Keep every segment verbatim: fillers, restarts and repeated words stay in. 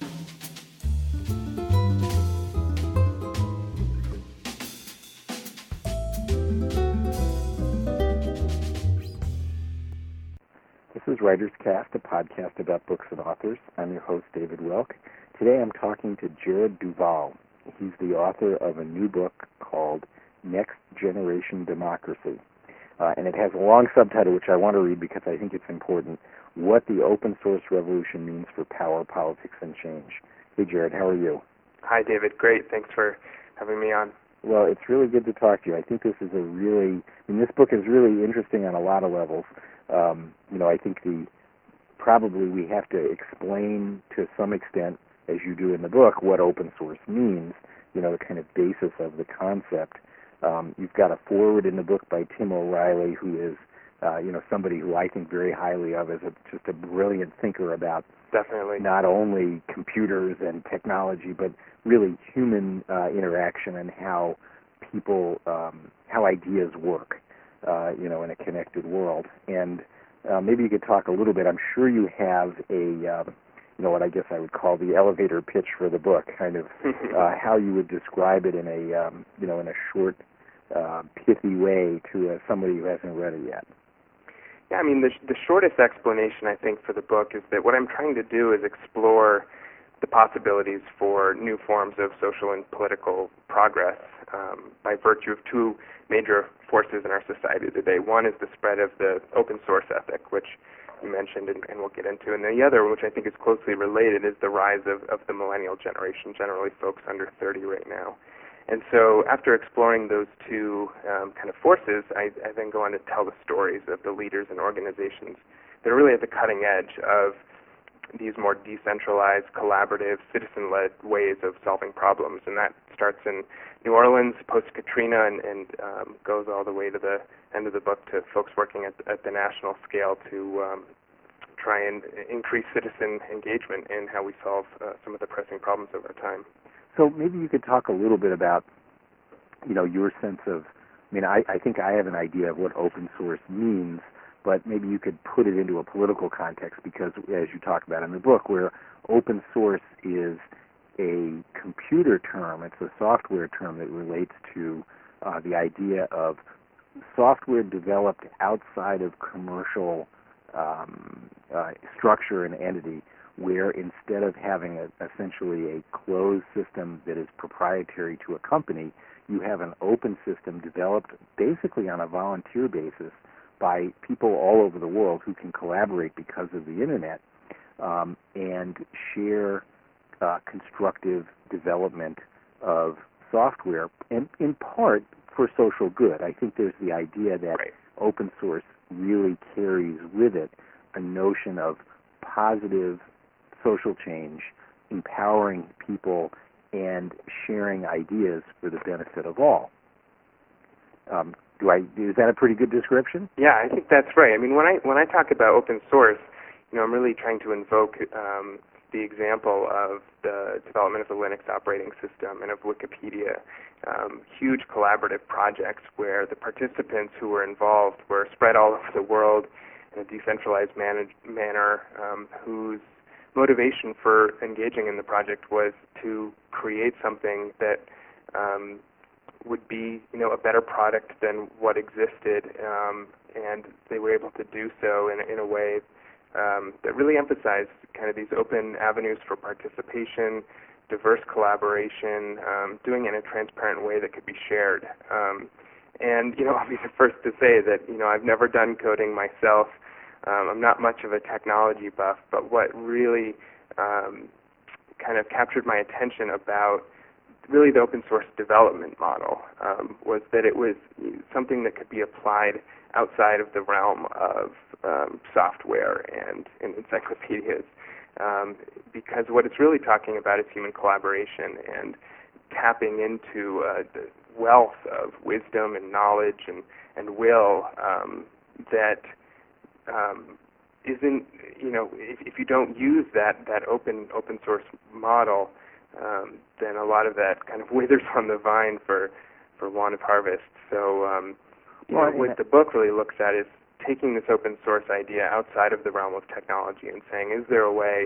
This is Writer's Cast, a podcast about books and authors. I'm your host, David Welk. Today I'm talking to Jared Duval. He's the author of a new book called Next Generation Democracy. Uh, and it has a long subtitle, which I want to read because I think it's important, What the Open Source Revolution Means for Power, Politics, and Change. Hey, Jared, how are you? Hi, David. Great. Thanks for having me on. Well, it's really good to talk to you. I think this is a really, I mean, this book is really interesting on a lot of levels. Um, you know, I think the probably we have to explain to some extent, as you do in the book, what open source means, you know, the kind of basis of the concept. Um, you've got a foreword in the book by Tim O'Reilly, who is, uh, you know, somebody who I think very highly of as a, just a brilliant thinker about Definitely. not only computers and technology, but really human uh, interaction and how people, um, how ideas work, uh, you know, in a connected world. And uh, maybe you could talk a little bit. I'm sure you have a, um, you know, what I guess I would call the elevator pitch for the book, kind of uh, how you would describe it in a, um, you know, in a short, uh, pithy way to uh, somebody who hasn't read it yet. Yeah, I mean, the, the shortest explanation, I think, for the book is that what I'm trying to do is explore the possibilities for new forms of social and political progress um, by virtue of two major forces in our society today. One is the spread of the open source ethic, which you mentioned and, and we'll get into, and the other, which I think is closely related, is the rise of, of the millennial generation, generally folks under thirty right now. And so after exploring those two um, kind of forces, I, I then go on to tell the stories of the leaders and organizations that are really at the cutting edge of these more decentralized, collaborative, citizen-led ways of solving problems. And that starts in New Orleans post-Katrina and, and um, goes all the way to the end of the book to folks working at, at the national scale to um, try and increase citizen engagement in how we solve uh, some of the pressing problems of our time. So maybe you could talk a little bit about, you know, your sense of, I mean, I, I think I have an idea of what open source means, but maybe you could put it into a political context because, as you talk about in the book, where open source is a computer term, it's a software term that relates to uh, the idea of software developed outside of commercial um, uh, structure and entity, where instead of having a, essentially a closed system that is proprietary to a company, you have an open system developed basically on a volunteer basis by people all over the world who can collaborate because of the Internet um, and share uh, constructive development of software, and in part for social good. I think there's the idea that right. open source really carries with it a notion of positive social change, empowering people, and sharing ideas for the benefit of all. Um, do I? Is that a pretty good description? Yeah, I think that's right. I mean, when I when I talk about open source, you know, I'm really trying to invoke um, the example of the development of the Linux operating system and of Wikipedia, um, huge collaborative projects where the participants who were involved were spread all over the world in a decentralized manage, manner, um, whose motivation for engaging in the project was to create something that um, would be, you know, a better product than what existed, um, and they were able to do so in, in a way um, that really emphasized kind of these open avenues for participation, diverse collaboration, um, doing it in a transparent way that could be shared. Um, and, you know, I'll be the first to say that, you know, I've never done coding myself. Um, I'm not much of a technology buff, but what really um, kind of captured my attention about really the open source development model um, was that it was something that could be applied outside of the realm of um, software and, and encyclopedias, um, because what it's really talking about is human collaboration and tapping into uh, the wealth of wisdom and knowledge and, and will um, that Um, isn't, you know, if, if you don't use that, that open open source model, um, then a lot of that kind of withers on the vine for, for want of harvest. So um, you well, know, what the book really looks at is taking this open source idea outside of the realm of technology and saying, is there a way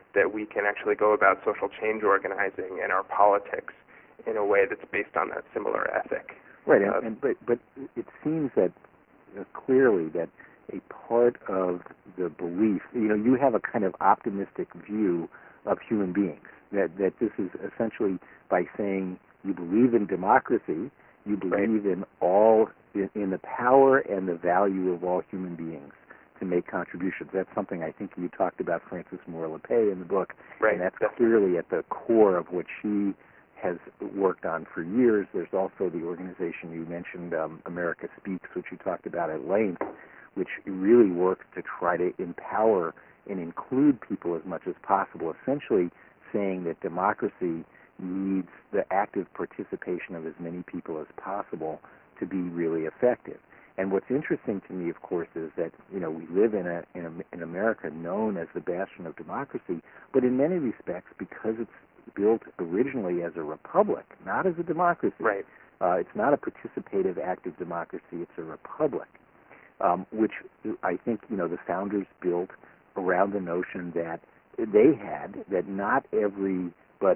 that we can actually go about social change organizing and our politics in a way that's based on that similar ethic. Right, and, uh, and but but it seems that you know, clearly that a part of the belief, you know, you have a kind of optimistic view of human beings. That that this is essentially by saying you believe in democracy, you believe right. in all in, in the power and the value of all human beings to make contributions. That's something I think you talked about Frances Moore Lappé in the book, right. and that's Definitely. clearly at the core of what she has worked on for years. There's also the organization you mentioned, um, America Speaks, which you talked about at length, which really works to try to empower and include people as much as possible, essentially saying that democracy needs the active participation of as many people as possible to be really effective. And what's interesting to me, of course, is that you know we live in a in, a, in America known as the bastion of democracy, but in many respects, because it's built originally as a republic, not as a democracy. Right. Uh, it's not a participative, active democracy. It's a republic, um, which I think you know the founders built around the notion that they had that not everybody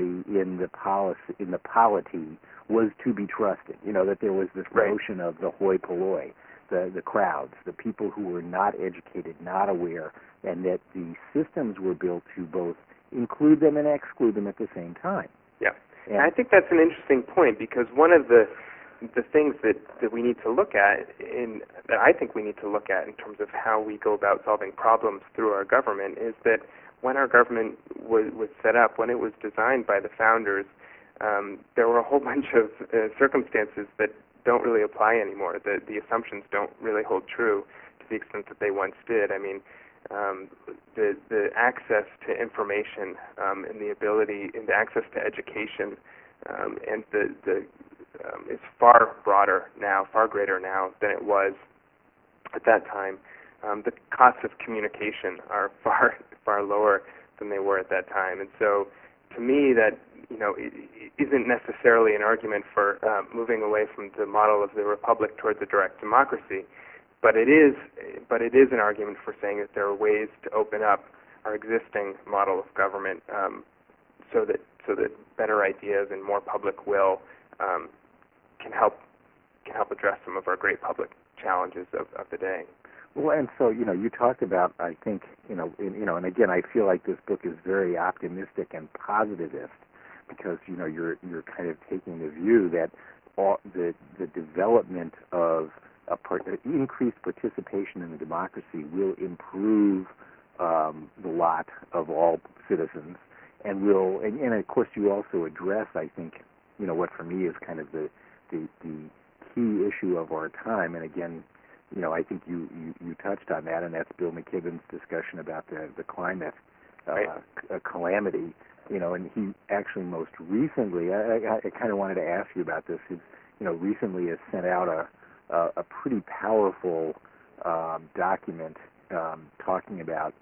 in the policy in the polity was to be trusted. You know that there was this right. notion of the hoi polloi, the the crowds, the people who were not educated, not aware, and that the systems were built to both include them and exclude them at the same time. Yeah, and, and I think that's an interesting point because one of the the things that, that we need to look at in that I think we need to look at in terms of how we go about solving problems through our government is that when our government was, was set up, when it was designed by the founders, um, there were a whole bunch of uh, circumstances that don't really apply anymore. The the assumptions don't really hold true to the extent that they once did. I mean, um, the the access to information um, and the ability and the access to education um, and the the um, is far broader now, far greater now than it was at that time. Um, the costs of communication are far far lower than they were at that time, and so to me that you know it, it isn't necessarily an argument for uh, moving away from the model of the republic towards a direct democracy, but it is but it is an argument for saying that there are ways to open up our existing model of government um, so that so that better ideas and more public will um, can help can help address some of our great public challenges of, of the day. Well, and so you know, you talked about, I think, you know, in, you know, and again, I feel like this book is very optimistic and positivist because you know you're you're kind of taking the view that all, the the development of a part, increased participation in the democracy will improve um, the lot of all citizens, and will, and, and of course, you also address, I think, you know, what for me is kind of the the, the key issue of our time, and again. You know, I think you, you, you touched on that, and that's Bill McKibben's discussion about the, the climate uh, right. c- calamity. You know, and he actually most recently, I, I, I kind of wanted to ask you about this. He, you know, recently has sent out a a, a pretty powerful um, document um, talking about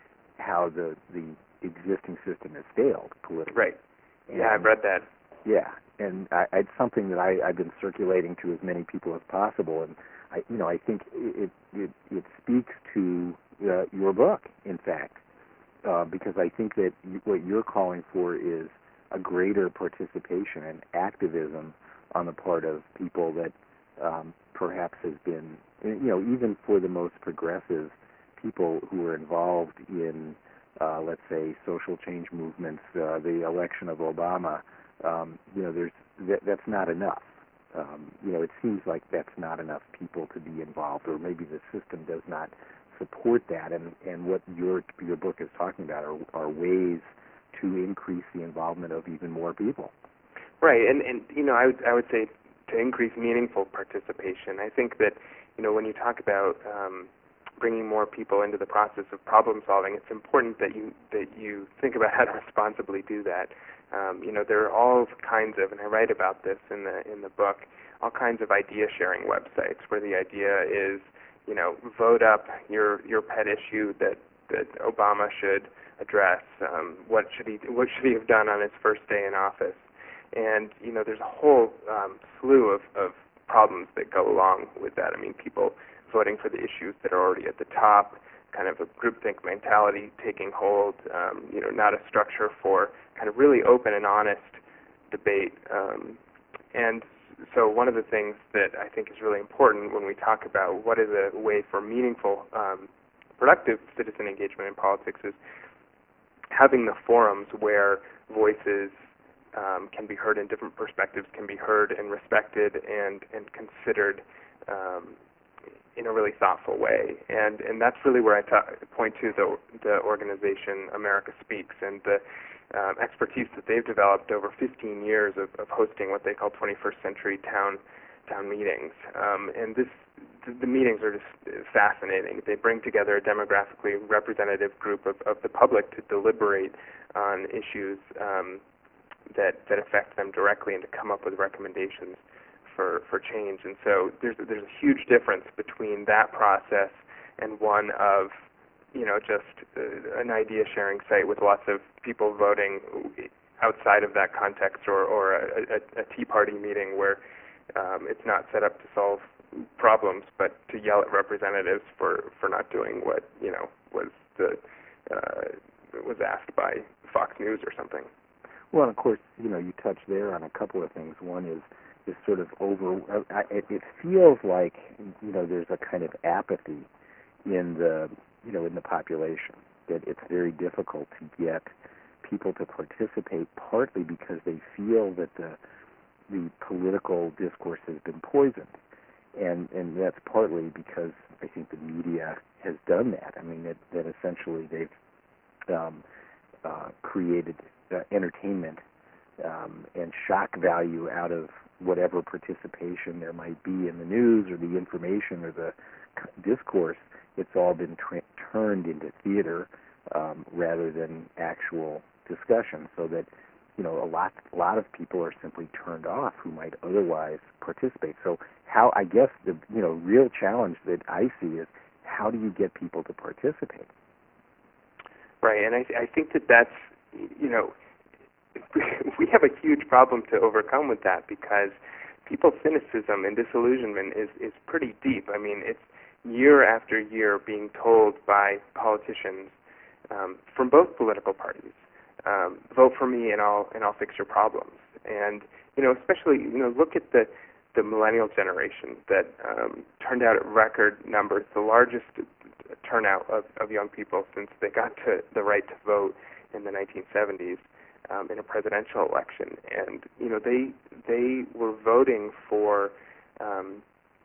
how the the existing system has failed politically. Right. And, yeah, I've read that. Yeah, and I, it's something that I, I've been circulating to as many people as possible, and I, you know, I think it it, it speaks to uh, your book, in fact, uh, because I think that you, what you're calling for is a greater participation and activism on the part of people that um, perhaps has been, you know, even for the most progressive people who are involved in, uh, let's say, social change movements, uh, the election of Obama. Um, you know, there's that, that's not enough. Um, you know, it seems like that's not enough people to be involved, or maybe the system does not support that. And, and what your your book is talking about are, are ways to increase the involvement of even more people. Right, and and you know, I would I would say to increase meaningful participation. I think that you know when you talk about um, bringing more people into the process of problem solving, it's important that you that you think about how to responsibly do that. Um, you know, there are all kinds of, and I write about this in the in the book, all kinds of idea sharing websites where the idea is, you know, vote up your your pet issue that, that Obama should address. Um, what should he what should he have done on his first day in office? And you know, there's a whole um, slew of, of problems that go along with that. I mean, people voting for the issues that are already at the top, kind of a groupthink mentality taking hold, um, you know, not a structure for kind of really open and honest debate. Um, and so one of the things that I think is really important when we talk about what is a way for meaningful, um, productive citizen engagement in politics is having the forums where voices um, can be heard and different perspectives can be heard and respected and, and considered um, in a really thoughtful way. And and that's really where I ta- point to the, the organization America Speaks and the um, expertise that they've developed over fifteen years of, of hosting what they call twenty-first century town town meetings. Um, and this the, the meetings are just fascinating. They bring together a demographically representative group of, of the public to deliberate on issues um, that that affect them directly and to come up with recommendations for, for change. And so there's there's a huge difference between that process and one of, you know, just uh, an idea sharing site with lots of people voting outside of that context, or, or a, a, a Tea Party meeting where um, it's not set up to solve problems, but to yell at representatives for, for not doing what, you know, was the uh, was asked by Fox News or something. Well, and of course, you know, you touched there on a couple of things. One is is sort of over. Uh, it, it feels like, you know, there's a kind of apathy in the, you know, in the population, that it's very difficult to get people to participate, partly because they feel that the the political discourse has been poisoned, and and that's partly because I think the media has done that. I mean, that, that essentially they've um, uh, created uh, entertainment um, and shock value out of whatever participation there might be in the news or the information or the discourse. It's all been tra- turned into theater um, rather than actual discussion, so that, you know, a lot a lot of people are simply turned off who might otherwise participate. So how, I guess, the, you know, real challenge that I see is, how do you get people to participate? Right, and I, I think that that's, you know, we have a huge problem to overcome with that, because people's cynicism and disillusionment is, is pretty deep. I mean, it's year after year being told by politicians um, from both political parties, um, vote for me and I'll and I'll fix your problems. And, you know, especially, you know, look at the the millennial generation that um, turned out at record numbers, the largest turnout of, of young people since they got to the right to vote in the nineteen seventies. Um, in a presidential election, and you know they they were voting for um,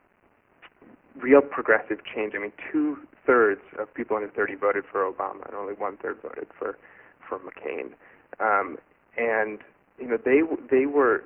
real progressive change. I mean, two thirds of people under thirty voted for Obama, and only one third voted for for McCain. Um, and you know they they were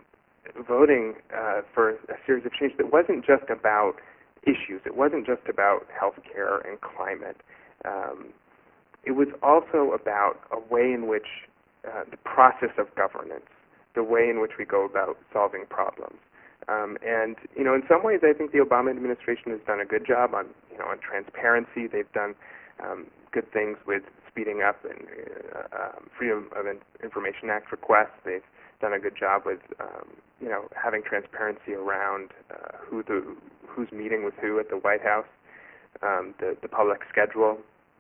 voting uh, for a series of change that wasn't just about issues. It wasn't just about health care and climate. Um, it was also about a way in which Uh, the process of governance, the way in which we go about solving problems. Um, and, you know, in some ways I think the Obama administration has done a good job on, you know, on transparency. They've done um, good things with speeding up and uh, um, Freedom of Information Act requests. They've done a good job with, um, you know, having transparency around uh, who the who's meeting with who at the White House, um, the, the public schedule.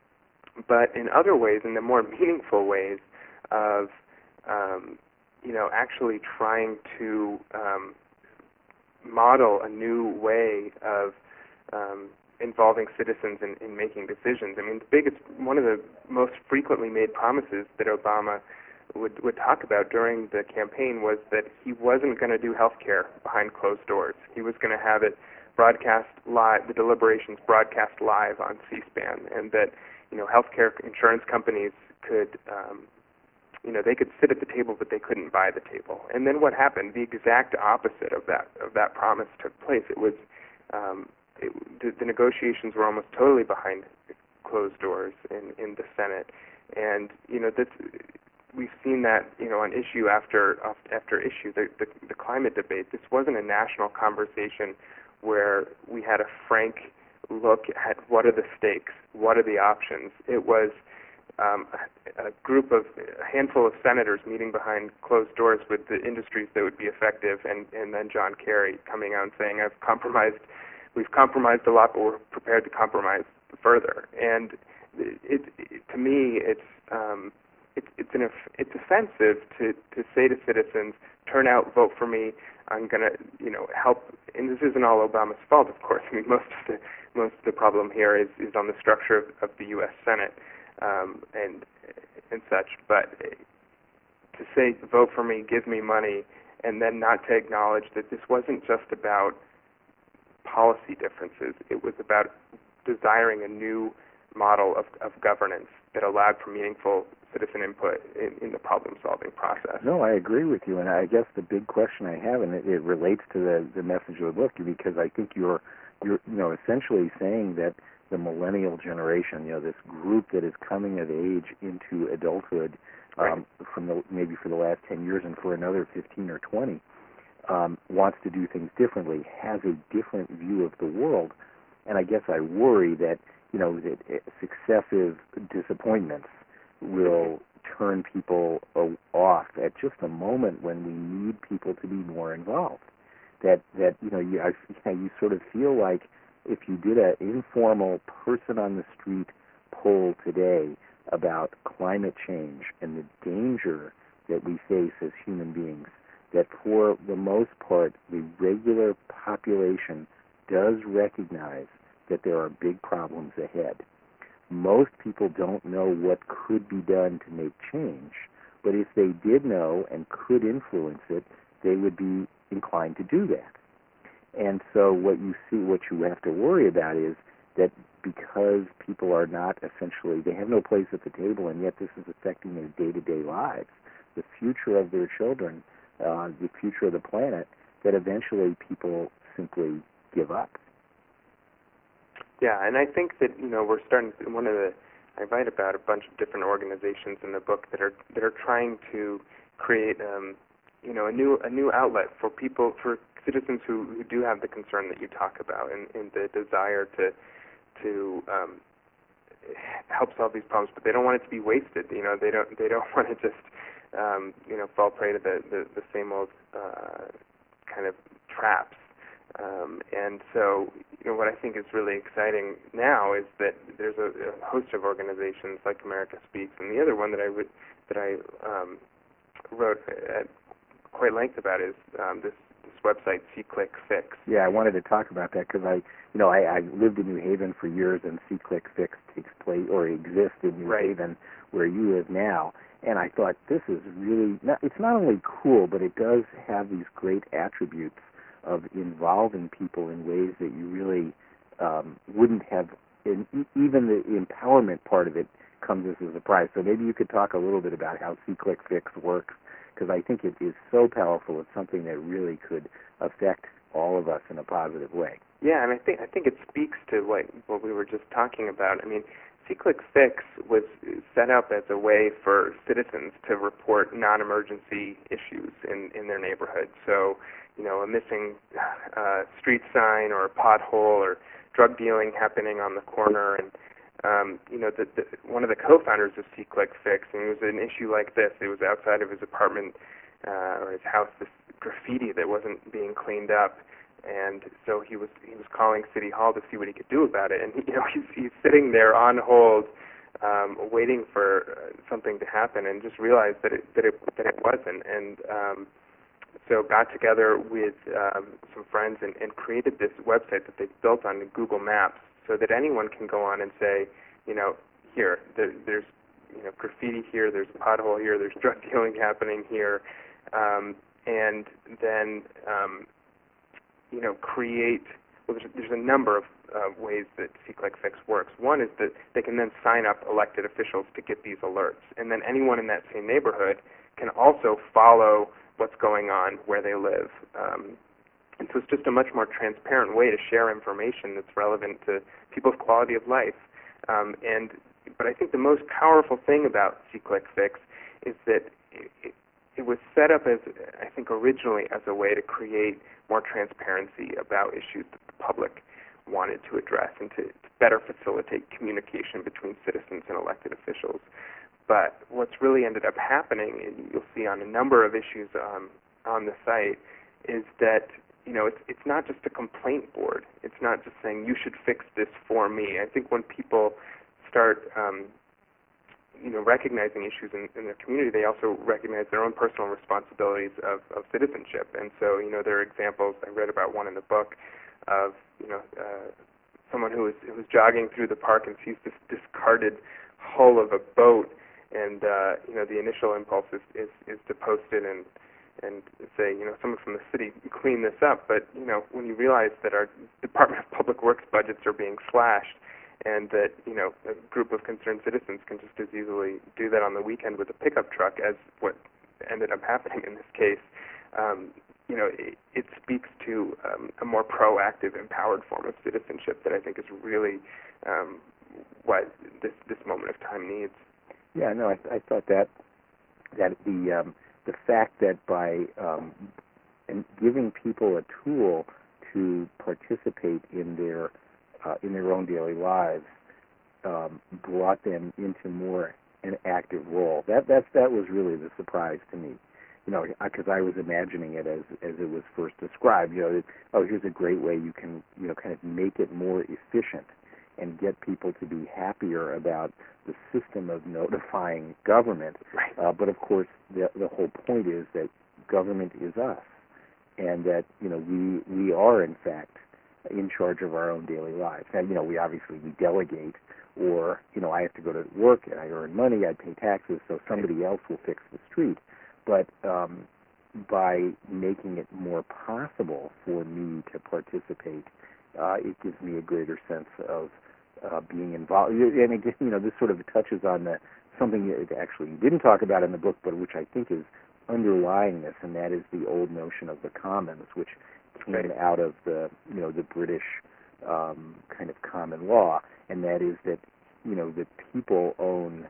But in other ways, in the more meaningful ways, of, um, you know, actually trying to um, model a new way of um, involving citizens in, in making decisions. I mean, the biggest, one of the most frequently made promises that Obama would, would talk about during the campaign was that he wasn't going to do health care behind closed doors. He was going to have it broadcast live, the deliberations broadcast live on C-SPAN, and that, you know, healthcare insurance companies could um, You know, they could sit at the table, but they couldn't buy the table. And then what happened? The exact opposite of that of that promise took place. It was um, it, the, the negotiations were almost totally behind closed doors in, in the Senate. And you know, this, we've seen that, you know, on issue after after issue. The, the the climate debate. This wasn't a national conversation where we had a frank look at what are the stakes, what are the options. It was Um, a group of, a handful of senators meeting behind closed doors with the industries that would be effective, and, and then John Kerry coming out and saying, I've compromised, we've compromised a lot, but we're prepared to compromise further. And it, it to me, it's um, it, it's an it's offensive to to say to citizens, turn out, vote for me. I'm gonna, you know, help. And this isn't all Obama's fault, of course. I mean, most of the most of the problem here is, is on the structure of, of the U S Senate um, and and such. But to say, vote for me, give me money, and then not to acknowledge that this wasn't just about policy differences. It was about desiring a new model of, of governance that allowed for meaningful citizen input in, in the problem-solving process. No, I agree with you, and I guess the big question I have, and it, it relates to the, the message of the book, because I think you're, you're, you know, essentially saying that the millennial generation, you know, this group that is coming of age into adulthood, um, right. from the, maybe for the last ten years and for another fifteen or twenty, um, wants to do things differently, has a different view of the world, and I guess I worry that, you know, that successive disappointments will turn people off at just a moment when we need people to be more involved. That that you know you I, you sort of feel like if you did an informal person on the street poll today about climate change and the danger that we face as human beings, that for the most part the regular population does recognize that there are big problems ahead. Most people don't know what could be done to make change, but if they did know and could influence it, they would be inclined to do that. And so what you see, what you have to worry about is that because people are not essentially, they have no place at the table, and yet this is affecting their day-to-day lives, the future of their children, uh, the future of the planet, that eventually people simply give up. Yeah, and I think that, you know, we're starting to, one of the, I write about a bunch of different organizations in the book that are that are trying to create, um, you know, a new a new outlet for people, for citizens who, who do have the concern that you talk about, and, and the desire to to um, help solve these problems, but they don't want it to be wasted. You know, they don't they don't want to just um, you know fall prey to the the, the same old uh, kind of traps. Um, and so, you know, what I think is really exciting now is that there's a, a host of organizations like America Speaks, and the other one that I would, that I um, wrote at quite length about is um, this this website, C-Click Fix. Yeah, I wanted to talk about that because I, you know, I, I lived in New Haven for years, and C-Click Fix takes place or exists in New right. Haven, where you live now. And I thought this is really, not, it's not only cool, but it does have these great attributes of involving people in ways that you really um, wouldn't have, in, even the empowerment part of it comes as a surprise. So maybe you could talk a little bit about how C-Click Fix works, because I think it is so powerful. It's something that really could affect all of us in a positive way. Yeah, and I think I think it speaks to what what we were just talking about. I mean, C-Click Fix was set up as a way for citizens to report non-emergency issues in, in their neighborhood. So, you know, a missing uh, street sign or a pothole or drug dealing happening on the corner. And, um, you know, the, the, one of the co-founders of C-Click Fix, and it was an issue like this. It was outside of his apartment uh, or his house, this graffiti that wasn't being cleaned up. And so he was he was calling City Hall to see what he could do about it. And, you know, he's, he's sitting there on hold, um, waiting for uh, something to happen, and just realized that it that it that it wasn't. And um, so got together with um, some friends and, and created this website that they built on Google Maps, so that anyone can go on and say, you know, here there, there's you know graffiti here, there's a pothole here, there's drug dealing happening here, um, and then um, you know create. Well, there's, there's a number of uh, ways that C-Click Fix works. One is that they can then sign up elected officials to get these alerts, and then anyone in that same neighborhood can also follow what's going on where they live. Um, and so it's just a much more transparent way to share information that's relevant to people's quality of life. Um, and but I think the most powerful thing about C-Click Fix is that it, it was set up as, I think, originally as a way to create more transparency about issues that the public wanted to address and to, to better facilitate communication between citizens and elected officials. But what's really ended up happening, and you'll see on a number of issues um, on the site, is that you know, it's it's not just a complaint board. It's not just saying you should fix this for me. I think when people start, um, you know, recognizing issues in, in their community, they also recognize their own personal responsibilities of, of citizenship. And so, you know, there are examples. I read about one in the book of, you know, uh, someone who was who was jogging through the park and sees this discarded hull of a boat, and uh, you know, the initial impulse is, is, is to post it and and say, you know, someone from the city clean this up. But you know, when you realize that our Department of Public Works budgets are being slashed, and that, you know, a group of concerned citizens can just as easily do that on the weekend with a pickup truck as what ended up happening in this case, um, you know, it, it speaks to um, a more proactive, empowered form of citizenship that I think is really um, what this this moment of time needs. Yeah, no, I, I thought that that the um, the fact that by um, and giving people a tool to participate in their uh, in their own daily lives um, brought them into more an active role. That that that was really the surprise to me. You know, because I was imagining it as as it was first described. You know, that, oh, here's a great way you can, you know, kind of make it more efficient and get people to be happier about the system of notifying government. Right. Uh, but of course, the the whole point is that government is us, and that, you know, we we are in fact in charge of our own daily lives. And you know, we obviously we delegate, or you know, I have to go to work and I earn money, I pay taxes, so somebody else will fix the street. But um, by making it more possible for me to participate, uh, it gives me a greater sense of uh, being involved. And again, you know, this sort of touches on the, something that actually you didn't talk about in the book, but which I think is underlying this, and that is the old notion of the commons, which came right. out of the, you know, the British um, kind of common law, and that is that, you know, that people own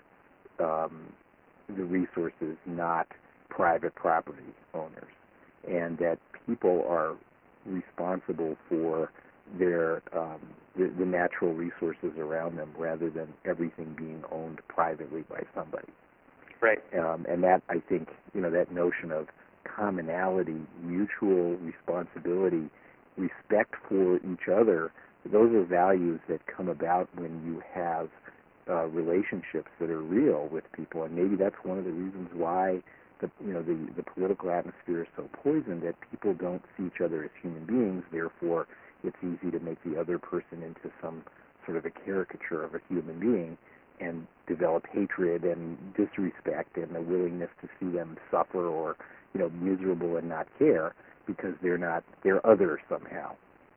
um, the resources, not private property owners, and that people are responsible for their um, the, the natural resources around them, rather than everything being owned privately by somebody. Right. Um, and that, I think, you know, that notion of commonality, mutual responsibility, respect for each other, those are values that come about when you have uh, relationships that are real with people. And maybe that's one of the reasons why the, you know, the, the political atmosphere is so poisoned, that people don't see each other as human beings. Therefore, it's easy to make the other person into some sort of a caricature of a human being, and develop hatred and disrespect and a willingness to see them suffer, or, you know, miserable and not care because they're not, they're other somehow.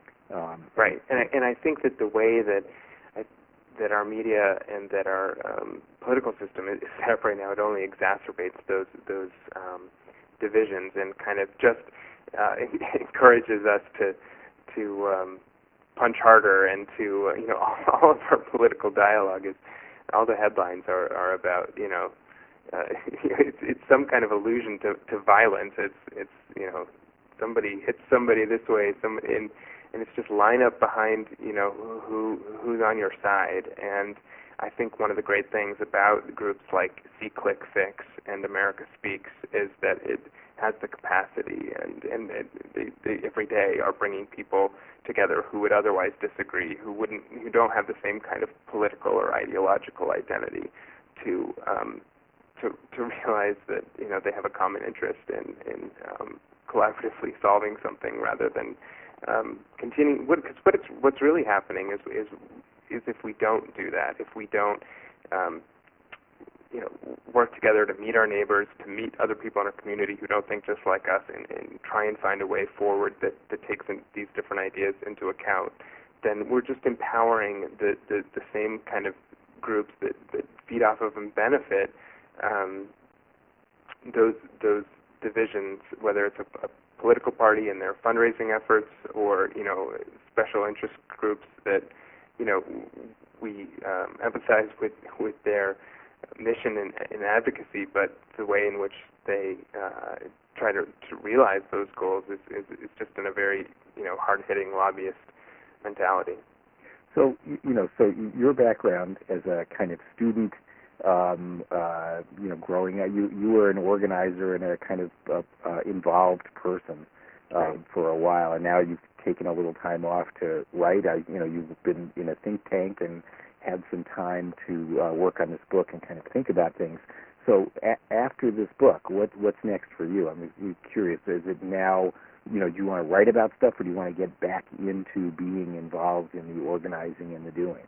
Um, right, and I, and I think that the way that I, that our media and that our um, political system is set up right now, it only exacerbates those those um, divisions, and kind of just uh, encourages us to to um, punch harder, and to uh, you know, all, all of our political dialogue is, all the headlines are, are about, you know, uh, it's, it's some kind of allusion to, to violence. It's it's you know, somebody hits somebody this way, some and and it's just line up behind, you know, who who's on your side. And I think one of the great things about groups like SeeClick Fix and America Speaks is that it has the capacity, and and it, they, they every day are bringing people together who would otherwise disagree, who wouldn't, who don't have the same kind of political or ideological identity, to um, to to realize that, you know, they have a common interest in in um, collaboratively solving something, rather than um, continuing. What, cause what it's what's really happening is is is if we don't do that, if we don't um, you know, work together to meet our neighbors, to meet other people in our community who don't think just like us, and, and try and find a way forward that, that takes in these different ideas into account, then we're just empowering the, the, the same kind of groups that, that feed off of and benefit um, those those divisions, whether it's a, a political party and their fundraising efforts, or, you know, special interest groups that, you know, we um, emphasize with, with their mission and, and advocacy, but the way in which they uh, try to, to realize those goals is, is, is just in a very, you know, hard-hitting lobbyist mentality. So, you know, so your background as a kind of student, um, uh, you know, growing up, you, you were an organizer and a kind of uh, uh, involved person. um, right. for a while, and now you've taken a little time off to write. I, you know, you've been in a think tank and had some time to uh, work on this book and kind of think about things. So a- after this book, what what's next for you? I'm I'm curious. Is it now, you know, do you want to write about stuff, or do you want to get back into being involved in the organizing and the doing?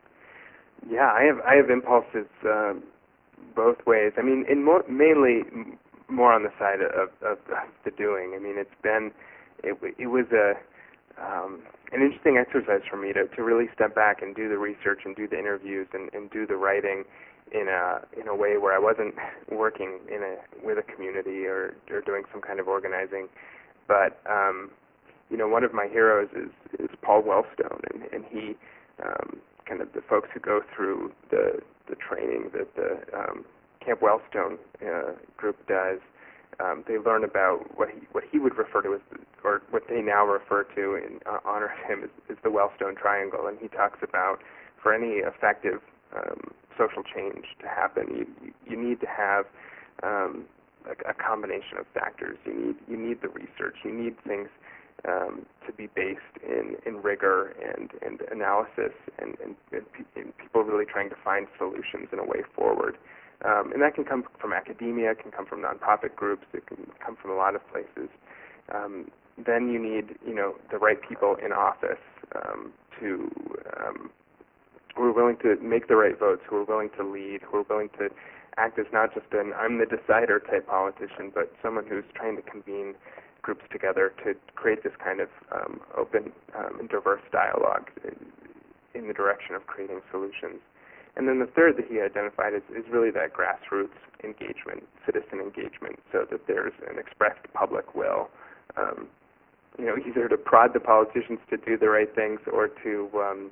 Yeah, I have I have impulses um, both ways. I mean, in more, mainly m- more on the side of, of, of the doing. I mean, it's been it it was a um, an interesting exercise for me to, to really step back and do the research and do the interviews and, and do the writing in a in a way where I wasn't working in a with a community or, or doing some kind of organizing. But um, you know, one of my heroes is, is Paul Wellstone, and, and he um, kind of the folks who go through the the training that the um, Camp Wellstone uh, group does. Um, they learn about what he what he would refer to as, or what they now refer to in uh, honor of him, is, is the Wellstone Triangle, and he talks about for any effective um, social change to happen, you you, you need to have um, a, a combination of factors. You need you need the research. You need things um, to be based in, in rigor and, and analysis, and, and, and, pe- and people really trying to find solutions and a way forward. Um, and that can come from academia, it can come from nonprofit groups, it can come from a lot of places. Um, then you need, you know, the right people in office um, to um, who are willing to make the right votes, who are willing to lead, who are willing to act as not just an I'm the decider type politician, but someone who's trying to convene groups together to create this kind of um, open um, and diverse dialogue in the direction of creating solutions. And then the third that he identified is, is really that grassroots engagement, citizen engagement, so that there's an expressed public will, um, you know, either to prod the politicians to do the right things or to, um,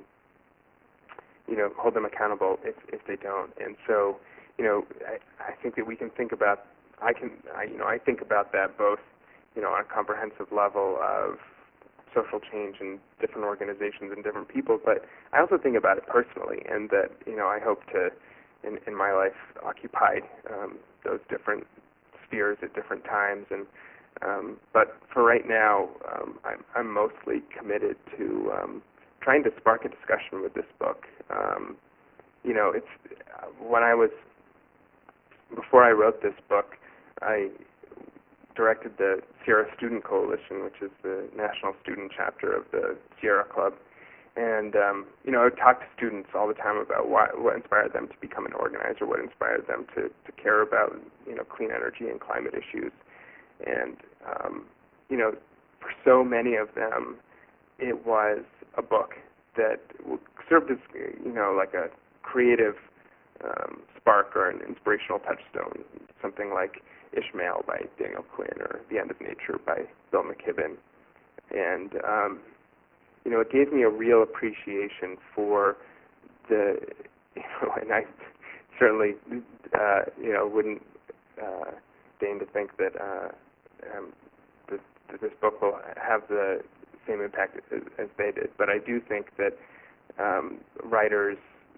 you know, hold them accountable if, if they don't. And so, you know, I, I think that we can think about, I can, I, you know, I think about that both, you know, on a comprehensive level of social change in different organizations and different people, but I also think about it personally, and that, you know, I hope to, in, in my life, occupy um, those different spheres at different times. And um, but for right now, um, I'm, I'm mostly committed to um, trying to spark a discussion with this book. Um, you know, it's uh, when I was before I wrote this book, I directed the Sierra Student Coalition, which is the national student chapter of the Sierra Club. And, um, you know, I would talk to students all the time about why, what inspired them to become an organizer, what inspired them to, to care about, you know, clean energy and climate issues. And, um, you know, for so many of them, it was a book that served as, you know, like a creative um, spark or an inspirational touchstone, something like Ishmael by Daniel Quinn or The End of Nature by Bill McKibben. And, um, you know, it gave me a real appreciation for the, you know, and I certainly, uh, you know, wouldn't uh, deign to think that, uh, um, this, that this book will have the same impact as, as they did. But I do think that um, writers,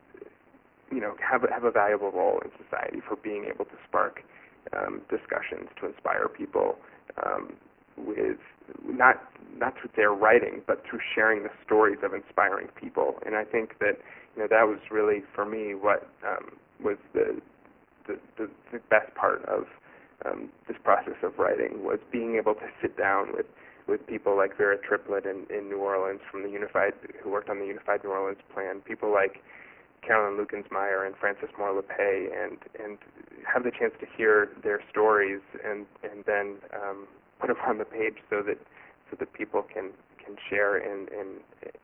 you know, have, have a valuable role in society for being able to spark um, discussions, to inspire people um, with not not through their writing, but through sharing the stories of inspiring people. And I think that, you know, that was really, for me, what um, was the, the the the best part of um, this process of writing, was being able to sit down with, with people like Vera Triplett in, in New Orleans from the Unified, who worked on the Unified New Orleans Plan, people like Carolyn Lukensmeyer and Frances Moore LePay, and and have the chance to hear their stories and and then um, put them on the page so that so that people can, can share in, in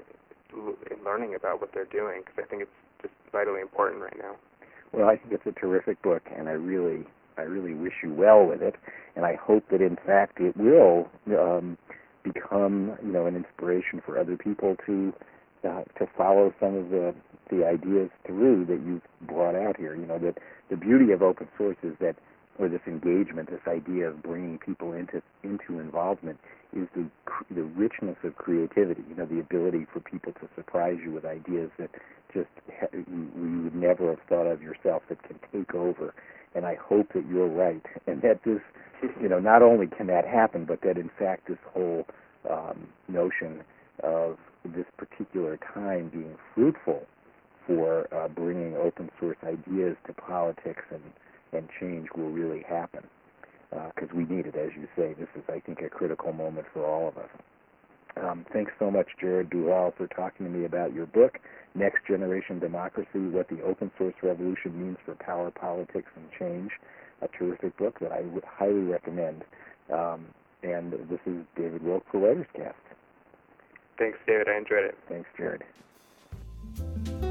in learning about what they're doing, because I think it's just vitally important right now. Well, I think it's a terrific book, and I really I really wish you well with it, and I hope that in fact it will um, become, you know, an inspiration for other people to uh, to follow some of the the ideas through that you've brought out here. You know, that the beauty of open source is that, or this engagement, this idea of bringing people into into involvement, is the the richness of creativity. You know, the ability for people to surprise you with ideas that just ha- you, you would never have thought of yourself, that can take over. and I hope that you're right, and that this, you know, not only can that happen, but that in fact this whole um, notion of this particular time being fruitful for uh, bringing open source ideas to politics and, and change will really happen. Because uh, we need it, as you say. This is, I think, a critical moment for all of us. Um, thanks so much, Jared Duhal, for talking to me about your book, Next Generation Democracy, What the Open Source Revolution Means for Power, Politics, and Change. A terrific book that I would highly recommend. Um, and this is David Wilk for Writer's Cast. Thanks, David. I enjoyed it. Thanks, Jared.